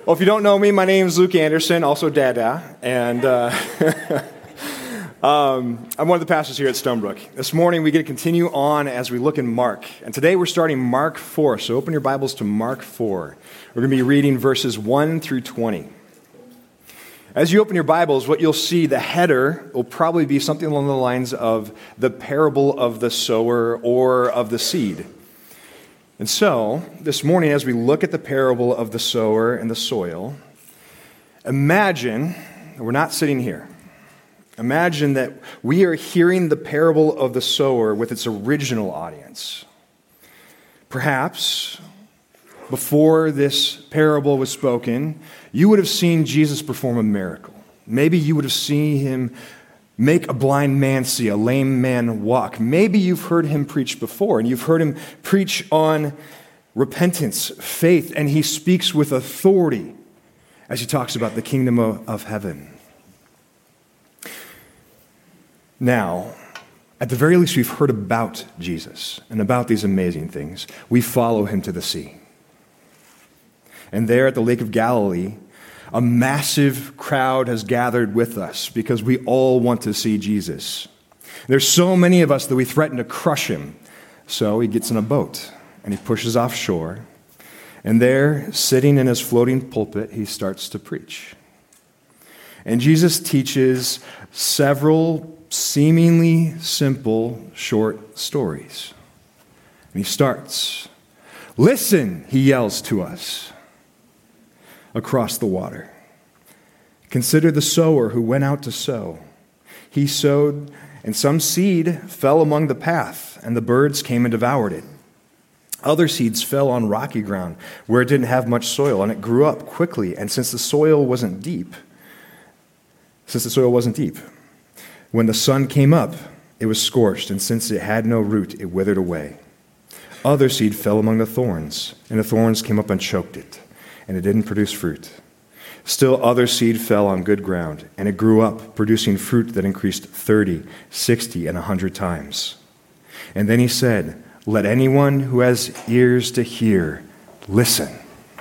Well, if you don't know me, my name is Luke Anderson, also Dada, and I'm one of the pastors here at Stonebrook. This morning we get to continue on as we look in Mark, and today we're starting Mark 4, so open your Bibles to Mark 4. We're going to be reading verses 1 through 20. As you open your Bibles, what you'll see, the header will probably be something along the lines of the parable of the sower or of the seed. And so, this morning, as we look at the parable of the sower and the soil, imagine, we're not sitting here, imagine that we are hearing the parable of the sower with its original audience. Perhaps, before this parable was spoken, you would have seen Jesus perform a miracle. Maybe you would have seen him make a blind man see, a lame man walk. Maybe you've heard him preach before, and you've heard him preach on repentance, faith, and he speaks with authority as he talks about the kingdom of heaven. Now, at the very least, we've heard about Jesus and about these amazing things. We follow him to the sea. And there at the Lake of Galilee, a massive crowd has gathered with us because we all want to see Jesus. There's so many of us that we threaten to crush him. So he gets in a boat and he pushes offshore. And there, sitting in his floating pulpit, he starts to preach. And Jesus teaches several seemingly simple, short stories. And he starts. Listen, he yells to us across the water. Consider the sower who went out to sow. He sowed, and some seed fell among the path, and the birds came and devoured it. Other seeds fell on rocky ground, where it didn't have much soil, and it grew up quickly. And since the soil wasn't deep, when the sun came up, it was scorched, and since it had no root, it withered away. Other seed fell among the thorns, and the thorns came up and choked it, and it didn't produce fruit. Still other seed fell on good ground, and it grew up, producing fruit that increased 30, 60, and 100 times. And then he said, let anyone who has ears to hear, listen.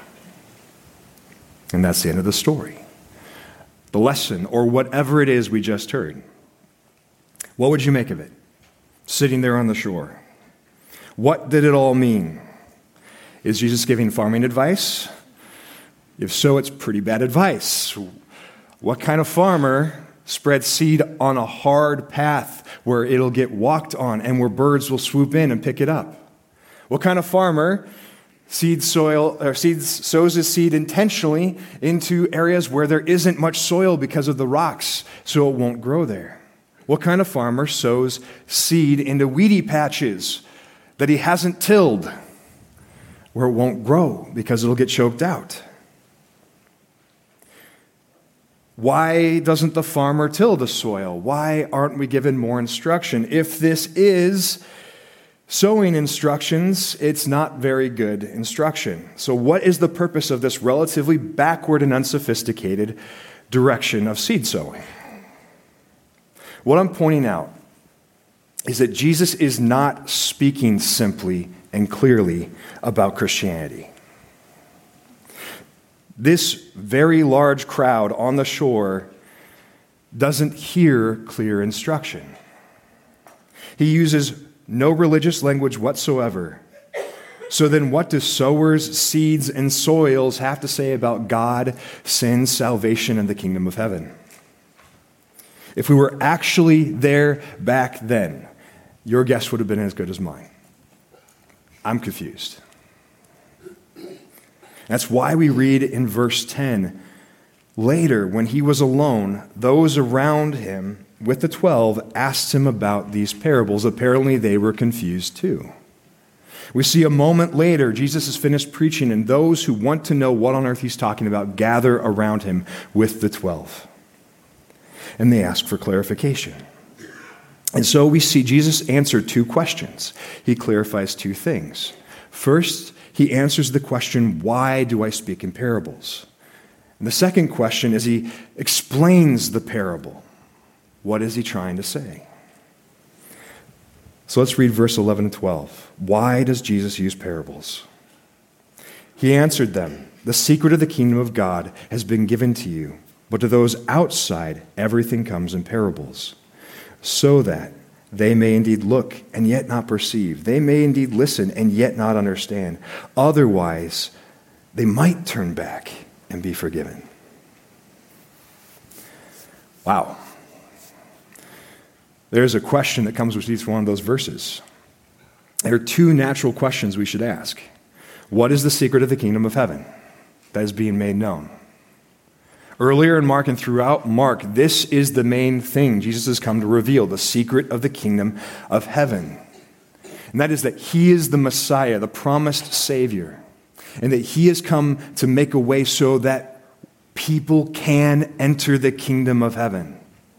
And that's the end of the story. The lesson, or whatever it is we just heard. What would you make of it? Sitting there on the shore. What did it all mean? Is Jesus giving farming advice? If so, it's pretty bad advice. What kind of farmer spreads seed on a hard path where it'll get walked on and where birds will swoop in and pick it up? What kind of farmer sows his seed intentionally into areas where there isn't much soil because of the rocks, so it won't grow there? What kind of farmer sows seed into weedy patches that he hasn't tilled, where it won't grow because it'll get choked out? Why doesn't the farmer till the soil? Why aren't we given more instruction? If this is sowing instructions, it's not very good instruction. So what is the purpose of this relatively backward and unsophisticated direction of seed sowing? What I'm pointing out is that Jesus is not speaking simply and clearly about Christianity. This very large crowd on the shore doesn't hear clear instruction. He uses no religious language whatsoever. So then what do sowers, seeds, and soils have to say about God, sin, salvation, and the kingdom of heaven? If we were actually there back then, your guess would have been as good as mine. I'm confused. That's why we read in verse 10, later, when he was alone, those around him with the 12 asked him about these parables. Apparently, they were confused too. We see a moment later, Jesus has finished preaching, and those who want to know what on earth he's talking about gather around him with the 12. And they ask for clarification. And so we see Jesus answer two questions. He clarifies two things. First, he answers the question, why do I speak in parables? And the second question is he explains the parable. What is he trying to say? So let's read verse 11 and 12. Why does Jesus use parables? He answered them, the secret of the kingdom of God has been given to you, but to those outside, everything comes in parables, so that they may indeed look and yet not perceive. They may indeed listen and yet not understand. Otherwise, they might turn back and be forgiven. Wow. There's a question that comes with each one of those verses. There are two natural questions we should ask. What is the secret of the kingdom of heaven that is being made known? Earlier in Mark and throughout Mark, this is the main thing Jesus has come to reveal, the secret of the kingdom of heaven. And that is that he is the Messiah, the promised Savior, and that he has come to make a way so that people can enter the kingdom of heaven.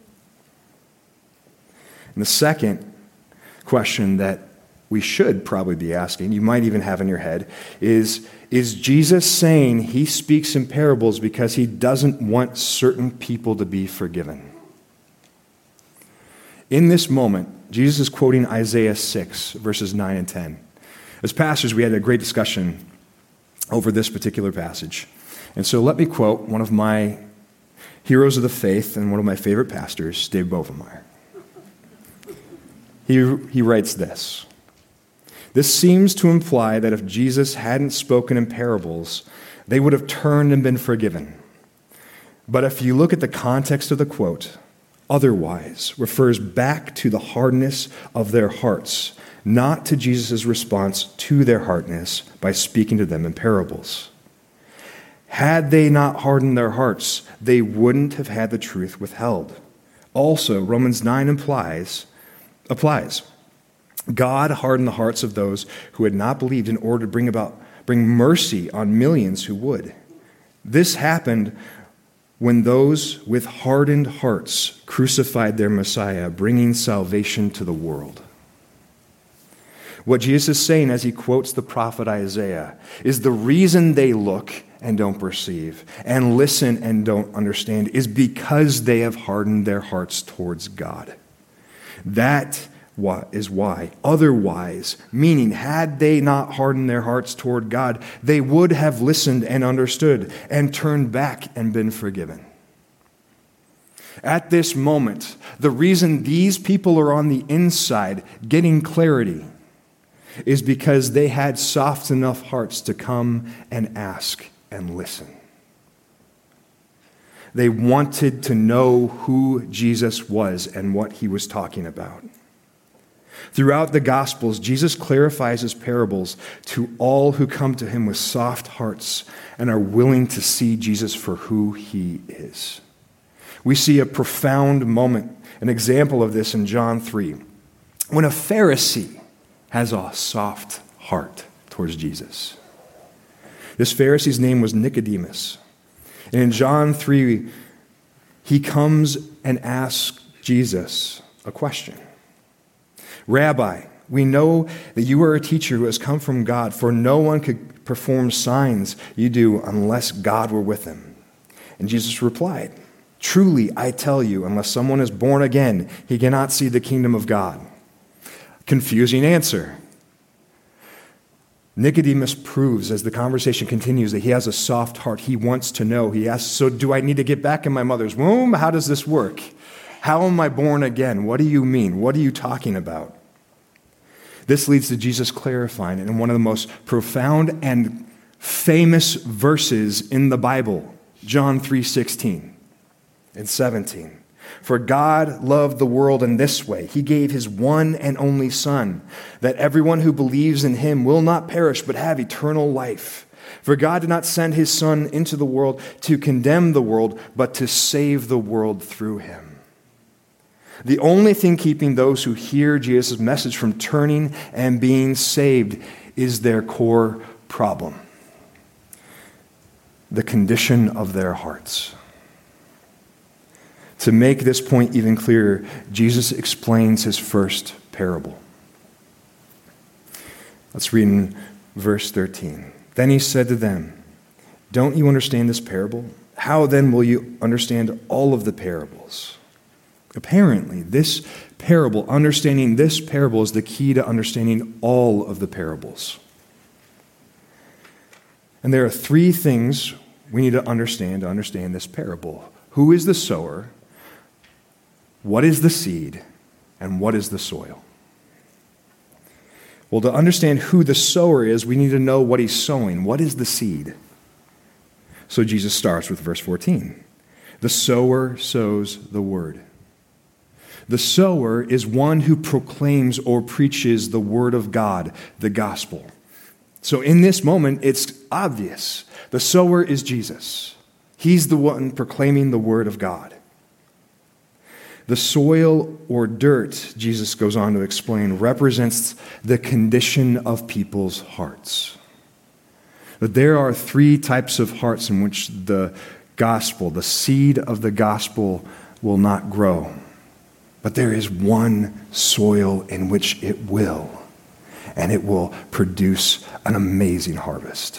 And the second question that we should probably be asking, you might even have in your head, is Jesus saying he speaks in parables because he doesn't want certain people to be forgiven? In this moment, Jesus is quoting Isaiah 6, verses 9 and 10. As pastors, we had a great discussion over this particular passage. And so let me quote one of my heroes of the faith and one of my favorite pastors, Dave Bovenmeyer. He writes this: "This seems to imply that if Jesus hadn't spoken in parables, they would have turned and been forgiven. But if you look at the context of the quote, otherwise refers back to the hardness of their hearts, not to Jesus' response to their hardness by speaking to them in parables. Had they not hardened their hearts, they wouldn't have had the truth withheld. Also, Romans 9 applies. God hardened the hearts of those who had not believed in order to bring mercy on millions who would. This happened when those with hardened hearts crucified their Messiah, bringing salvation to the world." What Jesus is saying as he quotes the prophet Isaiah is the reason they look and don't perceive and listen and don't understand is because they have hardened their hearts towards God. That is why. Otherwise, meaning had they not hardened their hearts toward God, they would have listened and understood and turned back and been forgiven. At this moment, the reason these people are on the inside getting clarity is because they had soft enough hearts to come and ask and listen. They wanted to know who Jesus was and what he was talking about. Throughout the Gospels, Jesus clarifies his parables to all who come to him with soft hearts and are willing to see Jesus for who he is. We see a profound moment, an example of this in John 3, when a Pharisee has a soft heart towards Jesus. This Pharisee's name was Nicodemus. And in John 3, he comes and asks Jesus a question. "Rabbi, we know that you are a teacher who has come from God, for no one could perform signs you do unless God were with him." And Jesus replied, "Truly, I tell you, unless someone is born again, he cannot see the kingdom of God." Confusing answer. Nicodemus proves as the conversation continues that he has a soft heart. He wants to know. He asks, "So do I need to get back in my mother's womb? How does this work? How am I born again? What do you mean? What are you talking about?" This leads to Jesus clarifying it in one of the most profound and famous verses in the Bible, John 3:16 and 17. "For God loved the world in this way. He gave his one and only Son, that everyone who believes in him will not perish but have eternal life. For God did not send his Son into the world to condemn the world, but to save the world through him." The only thing keeping those who hear Jesus' message from turning and being saved is their core problem: the condition of their hearts. To make this point even clearer, Jesus explains his first parable. Let's read in verse 13. "Then he said to them, 'Don't you understand this parable? How then will you understand all of the parables?'" Apparently, understanding this parable is the key to understanding all of the parables. And there are three things we need to understand this parable. Who is the sower? What is the seed? And what is the soil? Well, to understand who the sower is, we need to know what he's sowing. What is the seed? So Jesus starts with verse 14. The sower sows the word. The sower is one who proclaims or preaches the word of God, the gospel. So in this moment, it's obvious. The sower is Jesus. He's the one proclaiming the word of God. The soil or dirt, Jesus goes on to explain, represents the condition of people's hearts. But there are three types of hearts in which the gospel, the seed of the gospel, will not grow. But there is one soil in which it will, and it will produce an amazing harvest.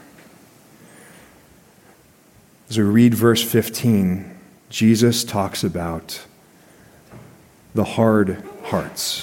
As we read verse 15, Jesus talks about the hard hearts.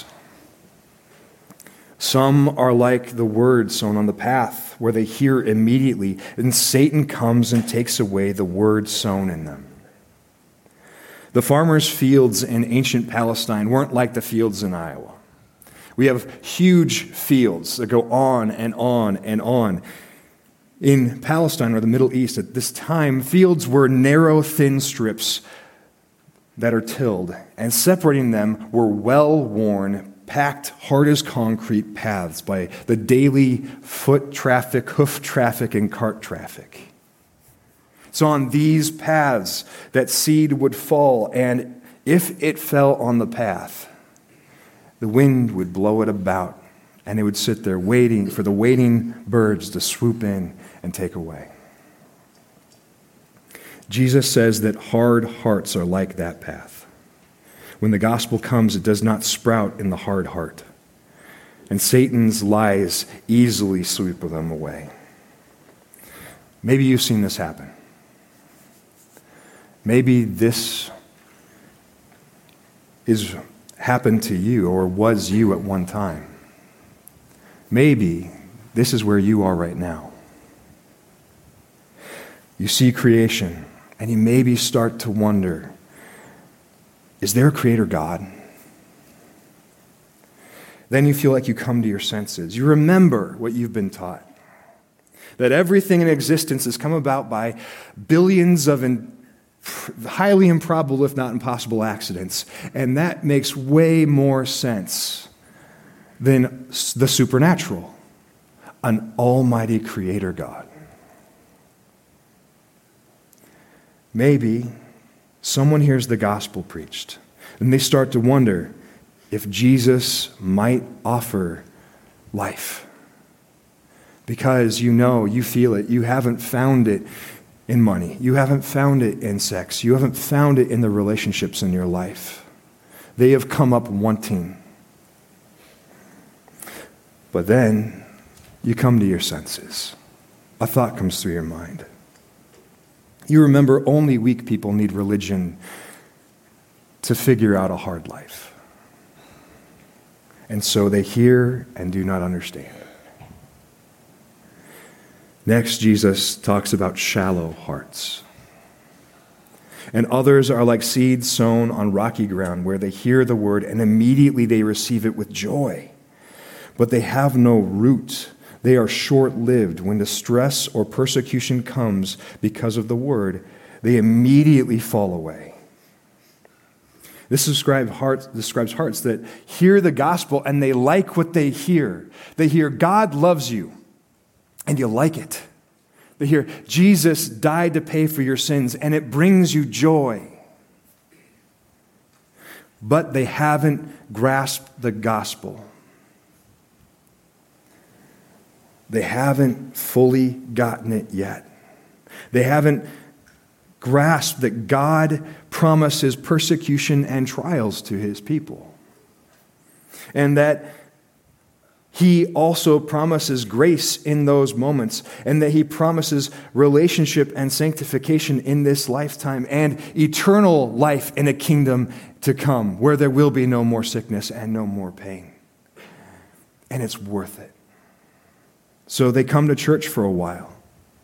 Some are like the word sown on the path, where they hear immediately, and Satan comes and takes away the word sown in them. The farmers' fields in ancient Palestine weren't like the fields in Iowa. We have huge fields that go on and on and on. In Palestine or the Middle East at this time, fields were narrow, thin strips that are tilled, and separating them were well-worn, packed hard as concrete paths by the daily foot traffic, hoof traffic, and cart traffic. So on these paths that seed would fall, and if it fell on the path, the wind would blow it about, and it would sit there waiting for the waiting birds to swoop in and take away. Jesus says that hard hearts are like that path. When the gospel comes, it does not sprout in the hard heart, and Satan's lies easily sweep them away. Maybe you've seen this happen. Maybe this is happened to you or was you at one time. Maybe this is where you are right now. You see creation, and you maybe start to wonder, is there a creator God? Then you feel like you come to your senses. You remember what you've been taught, that everything in existence has come about by billions of highly improbable, if not impossible, accidents. And that makes way more sense than the supernatural, an almighty creator God. Maybe someone hears the gospel preached, and they start to wonder if Jesus might offer life. Because you feel it, you haven't found it in money. You haven't found it in sex. You haven't found it in the relationships in your life. They have come up wanting. But then you come to your senses. A thought comes through your mind. You remember only weak people need religion to figure out a hard life. And so they hear and do not understand. Next, Jesus talks about shallow hearts. And others are like seeds sown on rocky ground, where they hear the word and immediately they receive it with joy. But they have no root. They are short-lived. When distress or persecution comes because of the word, they immediately fall away. This describes hearts that hear the gospel and they like what they hear. They hear God loves you, and you like it. They hear Jesus died to pay for your sins, and it brings you joy. But they haven't grasped the gospel. They haven't fully gotten it yet. They haven't grasped that God promises persecution and trials to his people. And that he also promises grace in those moments, and that he promises relationship and sanctification in this lifetime and eternal life in a kingdom to come where there will be no more sickness and no more pain. And it's worth it. So they come to church for a while.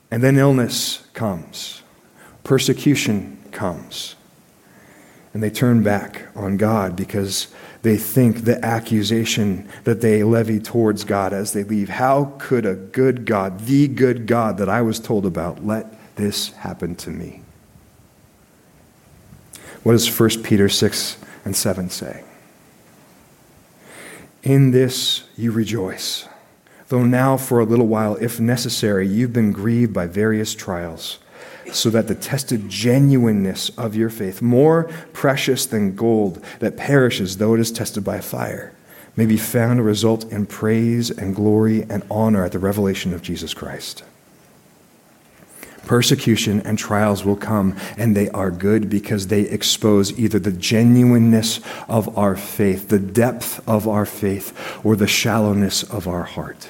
And then illness comes, persecution comes, and they turn back on God because they think the accusation that they levy towards God as they leave, how could a good God, the good God that I was told about, let this happen to me? What does 1 Peter 6 and 7 say? In this you rejoice, though now for a little while, if necessary, you've been grieved by various trials, so that the tested genuineness of your faith, more precious than gold that perishes though it is tested by fire, may be found to result in praise and glory and honor at the revelation of Jesus Christ. Persecution and trials will come, and they are good because they expose either the genuineness of our faith, the depth of our faith, or the shallowness of our heart.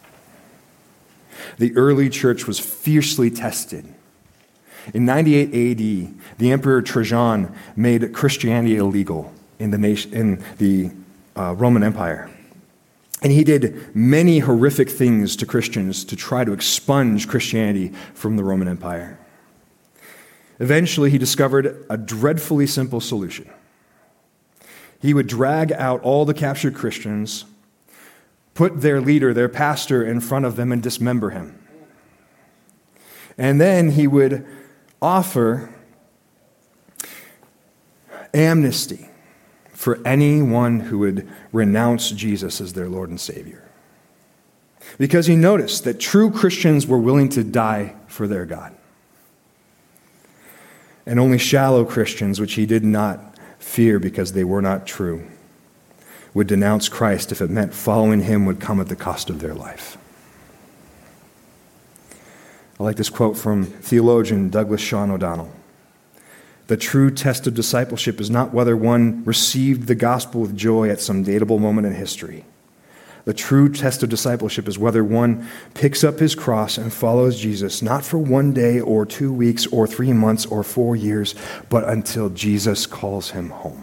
The early church was fiercely tested. In 98 AD, the Emperor Trajan made Christianity illegal in the Roman Empire. And he did many horrific things to Christians to try to expunge Christianity from the Roman Empire. Eventually, he discovered a dreadfully simple solution. He would drag out all the captured Christians, put their leader, their pastor, in front of them and dismember him. And then he would offer amnesty for anyone who would renounce Jesus as their Lord and Savior. Because he noticed that true Christians were willing to die for their God. And only shallow Christians, which he did not fear because they were not true, would denounce Christ if it meant following him would come at the cost of their life. I like this quote from theologian Douglas Sean O'Donnell. The true test of discipleship is not whether one received the gospel with joy at some datable moment in history. The true test of discipleship is whether one picks up his cross and follows Jesus, not for 1 day or 2 weeks or 3 months or 4 years, but until Jesus calls him home.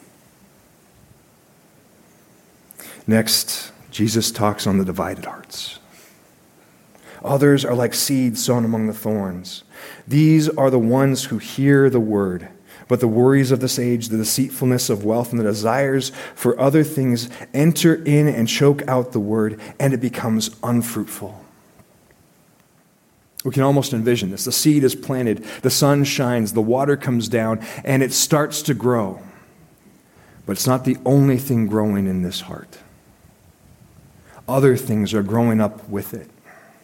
Next, Jesus talks on the divided hearts. Others are like seeds sown among the thorns. These are the ones who hear the word, but the worries of this age, the deceitfulness of wealth, and the desires for other things enter in and choke out the word, and it becomes unfruitful. We can almost envision this. The seed is planted, the sun shines, the water comes down, and it starts to grow. But it's not the only thing growing in this heart. Other things are growing up with it.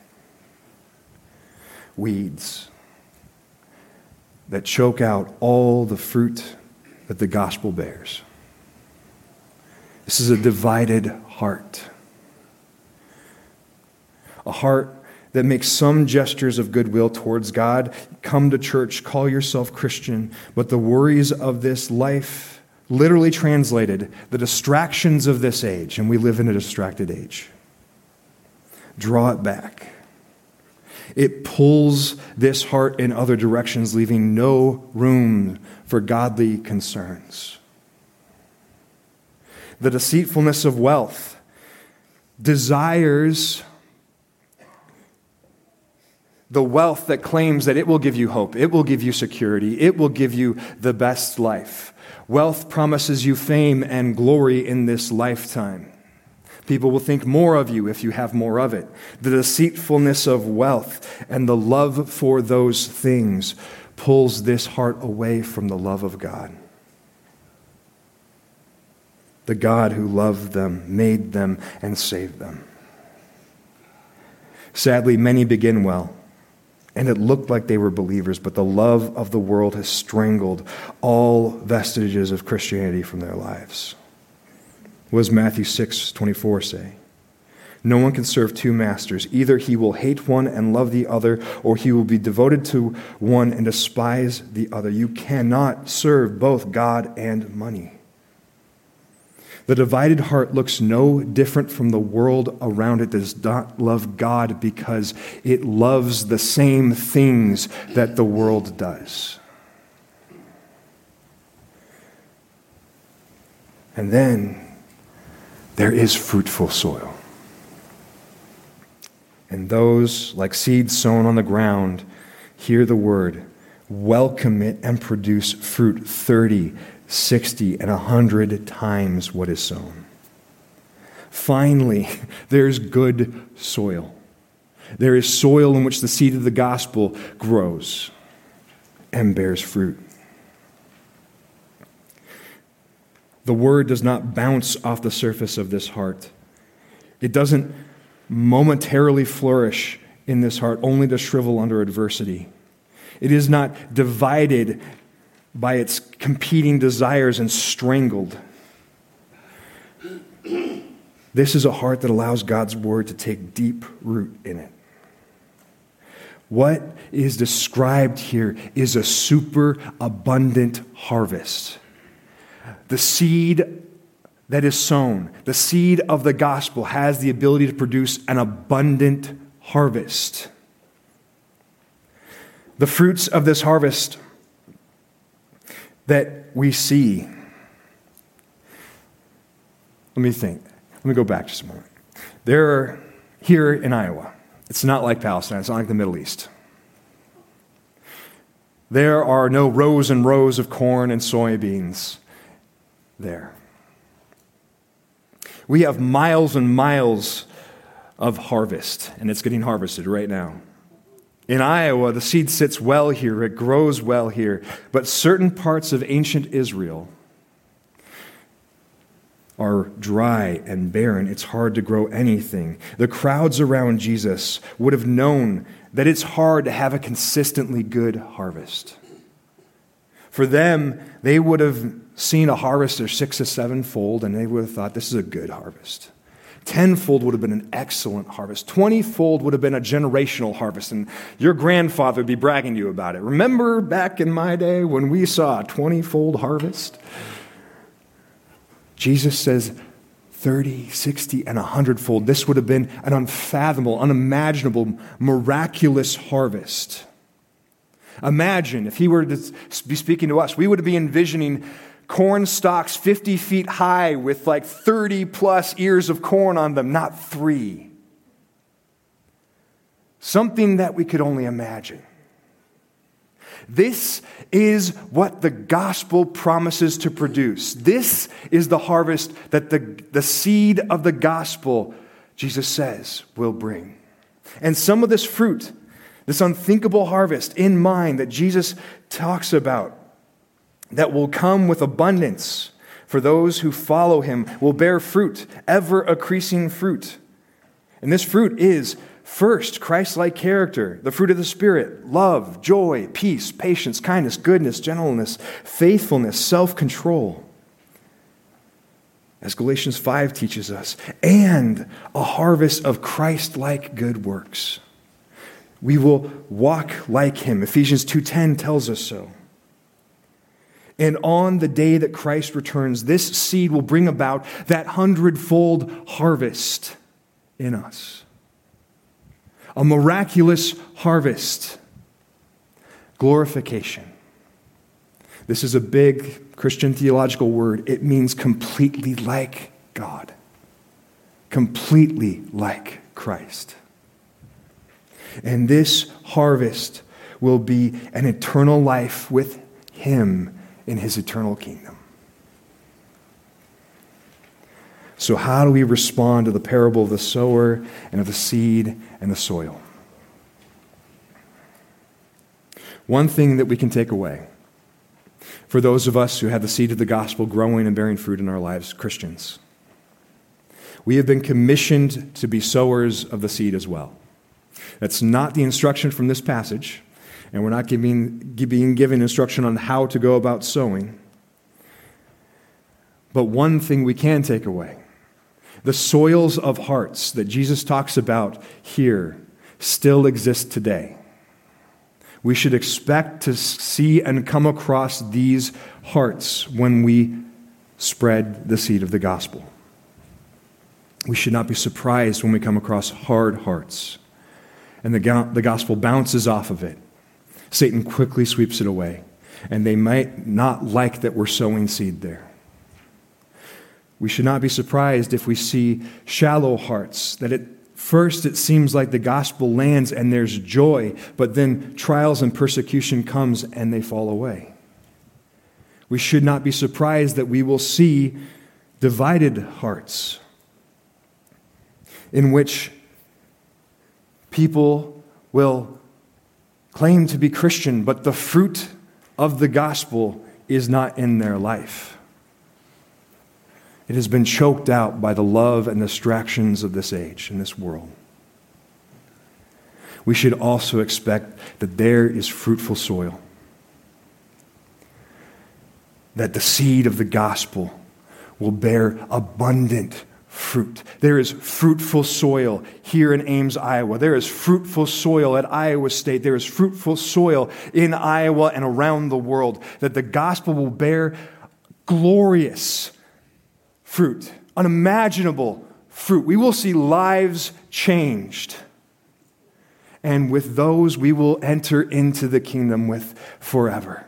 Weeds that choke out all the fruit that the gospel bears. This is a divided heart. A heart that makes some gestures of goodwill towards God. Come to church, call yourself Christian, but the worries of this life, literally translated, the distractions of this age, and we live in a distracted age, draw it back. It pulls this heart in other directions, leaving no room for godly concerns. The deceitfulness of wealth desires the wealth that claims that it will give you hope, it will give you security, it will give you the best life. Wealth promises you fame and glory in this lifetime. People will think more of you if you have more of it. The deceitfulness of wealth and the love for those things pulls this heart away from the love of God. The God who loved them, made them, and saved them. Sadly, many begin well, and it looked like they were believers, but the love of the world has strangled all vestiges of Christianity from their lives. What does Matthew 6:24 say? No one can serve two masters. Either he will hate one and love the other, or he will be devoted to one and despise the other. You cannot serve both God and money. The divided heart looks no different from the world around it that does not love God because it loves the same things that the world does. And then there is fruitful soil. And those, like seeds sown on the ground, hear the word, welcome it, and produce fruit 30, 60, and 100 times what is sown. Finally, there's good soil. There is soil in which the seed of the gospel grows and bears fruit. The word does not bounce off the surface of this heart. It doesn't momentarily flourish in this heart, only to shrivel under adversity. It is not divided by its competing desires and strangled. This is a heart that allows God's word to take deep root in it. What is described here is a super abundant harvest. The seed that is sown, the seed of the gospel, has the ability to produce an abundant harvest. The fruits of this harvest that we see. Let me go back just a moment. Here in Iowa, it's not like Palestine, it's not like the Middle East. There are no rows and rows of corn and soybeans there. We have miles and miles of harvest, and it's getting harvested right now. In Iowa, the seed sits well here, it grows well here, but certain parts of ancient Israel are dry and barren. It's hard to grow anything. The crowds around Jesus would have known that it's hard to have a consistently good harvest. For them, they would have seen a harvest of 6 to 7-fold, and they would have thought, this is a good harvest. 10-fold would have been an excellent harvest. 20-fold would have been a generational harvest, and your grandfather would be bragging to you about it. Remember back in my day when we saw a 20-fold harvest? Jesus says 30, 60, and 100-fold. This would have been an unfathomable, unimaginable, miraculous harvest. Imagine if he were to be speaking to us, we would be envisioning corn stalks 50 feet high with like 30 plus ears of corn on them, not 3. Something that we could only imagine. This is what the gospel promises to produce. This is the harvest that the seed of the gospel, Jesus says, will bring. And some of this fruit, this unthinkable harvest in mind that Jesus talks about, that will come with abundance for those who follow him, will bear fruit, ever-increasing fruit. And this fruit is, first, Christ-like character, the fruit of the Spirit, love, joy, peace, patience, kindness, goodness, gentleness, faithfulness, self-control. As Galatians 5 teaches us, and a harvest of Christ-like good works. We will walk like him. Ephesians 2:10 tells us so. And on the day that Christ returns, this seed will bring about that 100-fold harvest in us. A miraculous harvest. Glorification. This is a big Christian theological word. It means completely like God. Completely like Christ. And this harvest will be an eternal life with him in his eternal kingdom. So how do we respond to the parable of the sower and of the seed and the soil? One thing that we can take away for those of us who have the seed of the gospel growing and bearing fruit in our lives, Christians, we have been commissioned to be sowers of the seed as well. That's not the instruction from this passage, and we're not being given instruction on how to go about sowing. But one thing we can take away, the soils of hearts that Jesus talks about here still exist today. We should expect to see and come across these hearts when we spread the seed of the gospel. We should not be surprised when we come across hard hearts and the gospel bounces off of it. Satan quickly sweeps it away, and they might not like that we're sowing seed there. We should not be surprised if we see shallow hearts, that it First, it seems like the gospel lands and there's joy, but then trials and persecution comes and they fall away. We should not be surprised that we will see divided hearts in which people will claim to be Christian, but the fruit of the gospel is not in their life. It has been choked out by the love and distractions of this age and this world. We should also expect that there is fruitful soil, that the seed of the gospel will bear abundant fruit. There is fruitful soil here in Ames, Iowa. There is fruitful soil at Iowa State. There is fruitful soil in Iowa and around the world, that the gospel will bear glorious fruit, unimaginable fruit. We will see lives changed. And with those, we will enter into the kingdom with forever.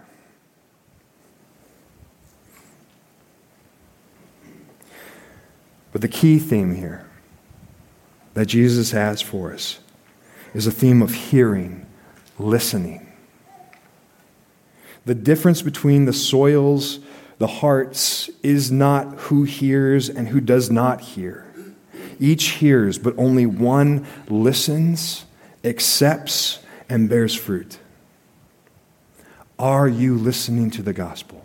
But the key theme here that Jesus has for us is a theme of hearing, listening. The difference between the soils, the hearts, is not who hears and who does not hear. Each hears, but only one listens, accepts, and bears fruit. Are you listening to the gospel?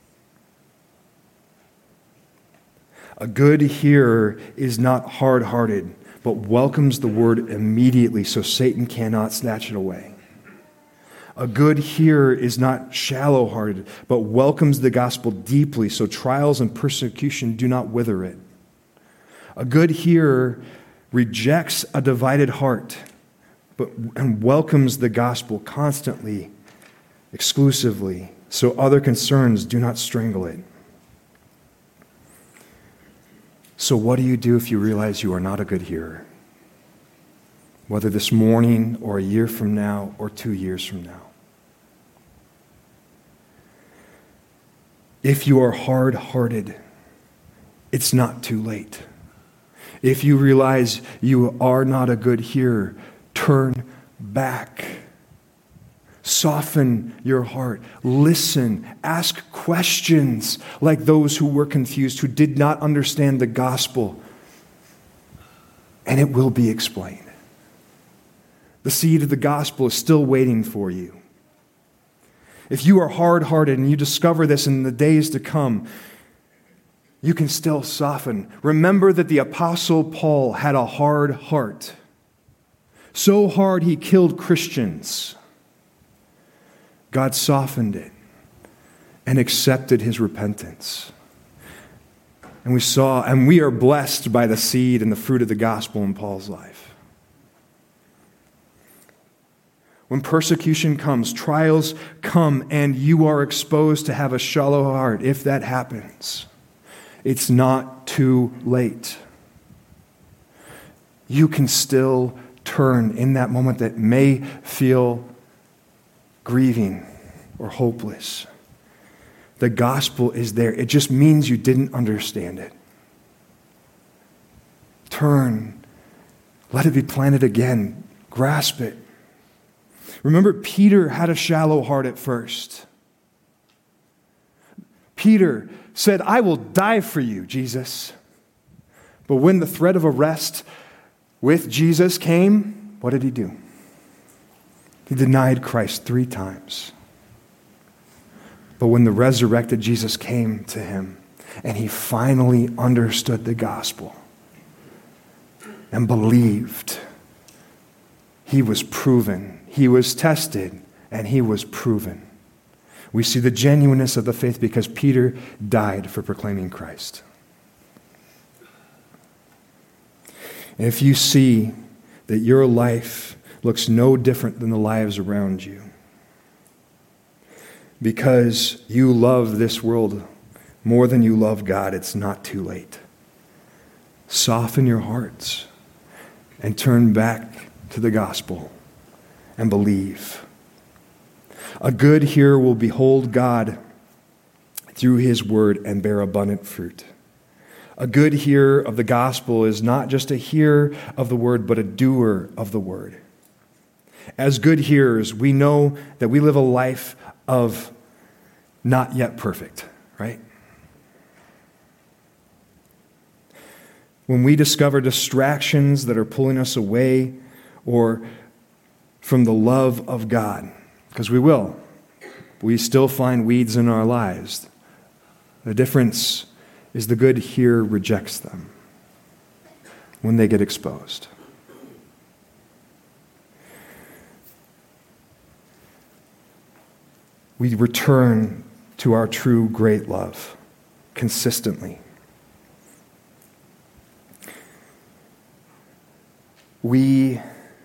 A good hearer is not hard-hearted, but welcomes the word immediately so Satan cannot snatch it away. A good hearer is not shallow-hearted, but welcomes the gospel deeply so trials and persecution do not wither it. A good hearer rejects a divided heart, and welcomes the gospel constantly, exclusively, so other concerns do not strangle it. So what do you do if you realize you are not a good hearer? Whether this morning or a year from now or 2 years from now. If you are hard-hearted, it's not too late. If you realize you are not a good hearer, turn back. Soften your heart. Listen. Ask questions like those who were confused, who did not understand the gospel. And it will be explained. The seed of the gospel is still waiting for you. If you are hard-hearted and you discover this in the days to come, you can still soften. Remember that the Apostle Paul had a hard heart. So hard he killed Christians. God softened it and accepted his repentance. And we are blessed by the seed and the fruit of the gospel in Paul's life. When persecution comes, trials come, and you are exposed to have a shallow heart, if that happens, it's not too late. You can still turn in that moment that may feel grieving or hopeless. The gospel is there. It just means you didn't understand it. Turn. Let it be planted again. Grasp it. Remember, Peter had a shallow heart at first. Peter said, "I will die for you, Jesus." But when the threat of arrest with Jesus came, what did he do? He denied Christ 3 times. But when the resurrected Jesus came to him, and he finally understood the gospel and believed, he was proven. He was tested, and he was proven. We see the genuineness of the faith because Peter died for proclaiming Christ. And if you see that your life looks no different than the lives around you, because you love this world more than you love God, it's not too late. Soften your hearts and turn back to the gospel and believe. A good hearer will behold God through his word and bear abundant fruit. A good hearer of the gospel is not just a hearer of the word, but a doer of the word. As good hearers, we know that we live a life of not yet perfect, right? When we discover distractions that are pulling us away or from the love of God, because we still find weeds in our lives. The difference is the good hearer rejects them when they get exposed. We return to our true great love consistently. We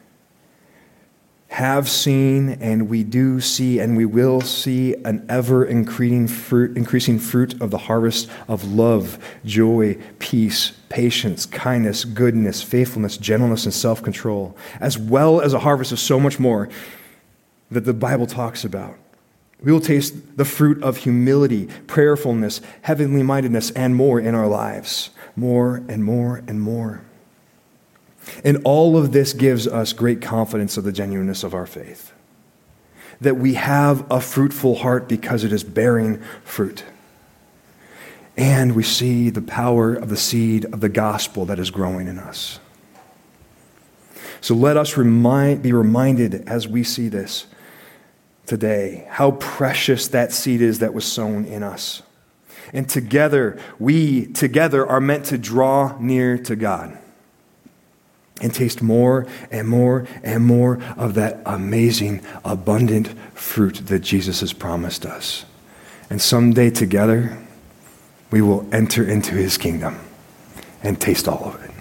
have seen, and we do see, and we will see an ever-increasing fruit of the harvest of love, joy, peace, patience, kindness, goodness, faithfulness, gentleness, and self-control, as well as a harvest of so much more that the Bible talks about. We will taste the fruit of humility, prayerfulness, heavenly mindedness, and more in our lives. More and more and more. And all of this gives us great confidence of the genuineness of our faith. That we have a fruitful heart because it is bearing fruit. And we see the power of the seed of the gospel that is growing in us. So let us be reminded as we see this today, how precious that seed is that was sown in us. And we together are meant to draw near to God. And taste more and more and more of that amazing, abundant fruit that Jesus has promised us. And someday together, we will enter into his kingdom and taste all of it.